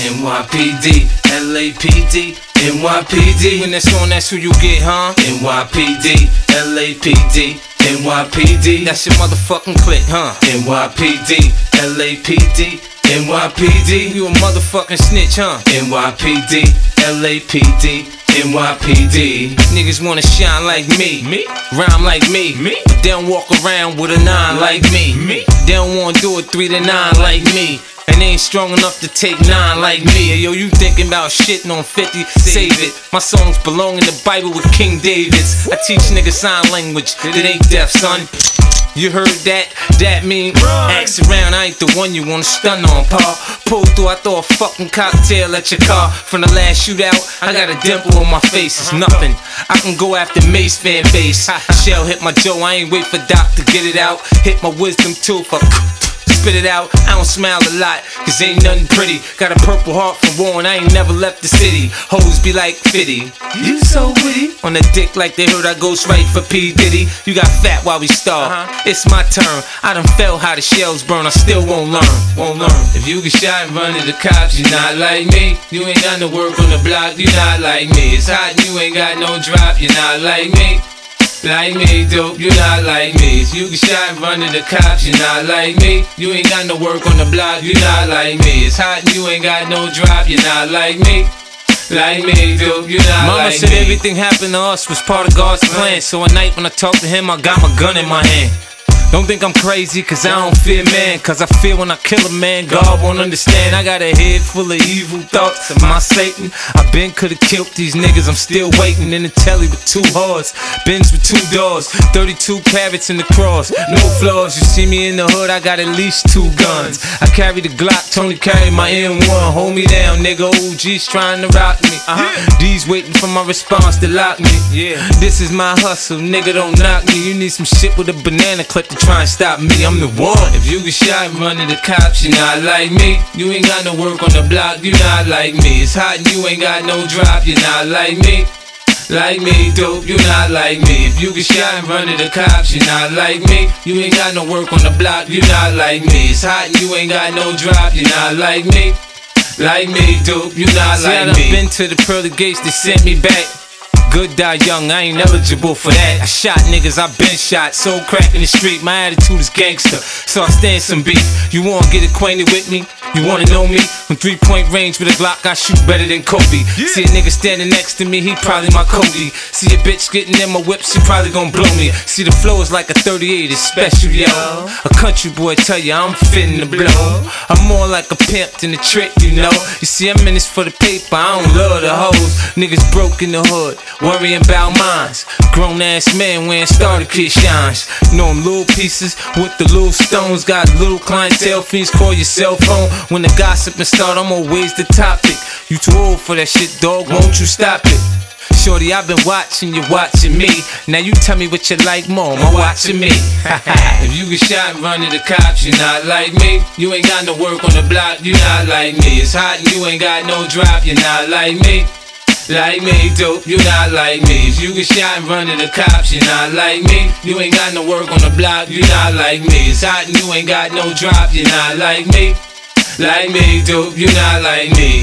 NYPD, LAPD, NYPD. When that's on, that's who you get, huh? NYPD, LAPD, NYPD. That's your motherfucking clique, huh? NYPD, LAPD, NYPD. You a motherfucking snitch, huh? NYPD, LAPD, NYPD. Niggas wanna shine like me, rhyme like me, but they don't walk around with a 9 like me. They don't wanna do it 3 to 9 like me, and they ain't strong enough to take 9 like me. Hey, yo, you thinking about shitting on 50, save it. My songs belong in the Bible with King David's. I teach niggas sign language, it ain't deaf, son. You heard that? That mean ask around, I ain't the one you wanna stun on, pa. Pull through, I throw a fucking cocktail at your car. From the last shootout, I got a dimple on my face, it's nothing. I can go after Mace fan base. Shell hit my Joe, I ain't wait for Doc to get it out. Hit my wisdom tooth, spit it out. I don't smile a lot, cause ain't nothing pretty. Got a purple heart from Warren, I ain't never left the city. Hoes be like, Fitty, you so witty. On the dick like they heard I ghost right for P. Diddy. You got fat while we starve, it's my turn. I done felt how the shells burn, I still won't learn. If you get shot and run to the cops, you not like me. You ain't done the work on the block, you not like me. It's hot and you ain't got no drop, you not like me. Like me, dope, you not like me. If you get shot and run to the cops, you not like me. You ain't got no work on the block, you not like me. It's hot and you ain't got no drop, you not like me. Like me, dope, you not Mama like said me. everything happened to us was part of God's plan. So at night when I talk to him, I got my gun in my hand. Don't think I'm crazy, cause I don't fear man. Cause I fear when I kill a man, God won't understand. I got a head full of evil thoughts. Am I Satan? I been could've killed these niggas, I'm still waiting. In the telly with 2 hearts, Benz with 2 doors, 32 carats in the cross, no flaws. You see me in the hood, I got at least 2 guns. I carry the Glock, Tony carry my M1. Hold me down, nigga, OG's trying to rock me. D's waiting for my response to lock me. This is my hustle, nigga, don't knock me. You need some shit with a banana clip to try and stop me, I'm the one. If you get shot and run to the cops, you not like me. You ain't got no work on the block, you not like me. It's hot and you ain't got no drop, you not like me. Like me, dope, you not like me. If you get shot and run to the cops, you not like me. You ain't got no work on the block, you not like me. It's hot and you ain't got no drop, you not like me. Like me, dope, you not like me. I done been to the pearly gates, they sent me back. Good die young, I ain't eligible for that. I shot niggas, I been shot, sold crack in the street. My attitude is gangster, so I stand some beef. You wanna get acquainted with me? You wanna know me? From 3-point range with a Glock, I shoot better than Kobe. See a nigga standing next to me, he probably my Kobe. See a bitch getting in my whip, she probably gon' blow me. See the flow is like a 38, it's special, yo. A country boy tell ya I'm fitting to blow. I'm more like a pimp than a trick, you know. You see, I'm in this for the paper, I don't love the hoes. Niggas broke in the hood, worrying about mines. Grown ass man wearing starter kit shines. Know them little pieces with the little stones. Got little clientele fiends, call your cell phone. When the gossiping start, I'm always the topic. You too old for that shit, dog, won't you stop it? Shorty, I've been watching you, watching me. Now you tell me what you like more, am I watching me? If you get shot and run to the cops, you not like me. You ain't got no work on the block, you not like me. It's hot and you ain't got no drop, you not like me. Like me, dope, you not like me. If you get shot and run to the cops, you not like me. You ain't got no work on the block, you not like me. It's hot and you ain't got no drop, you not like me. Like me, dope, you not like me.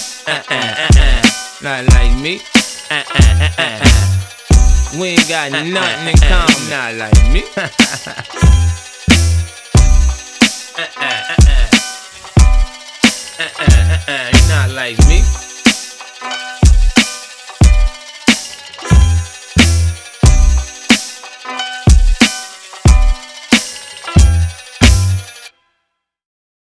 Not like me. We ain't got nothing in common. Not like me. Not like me.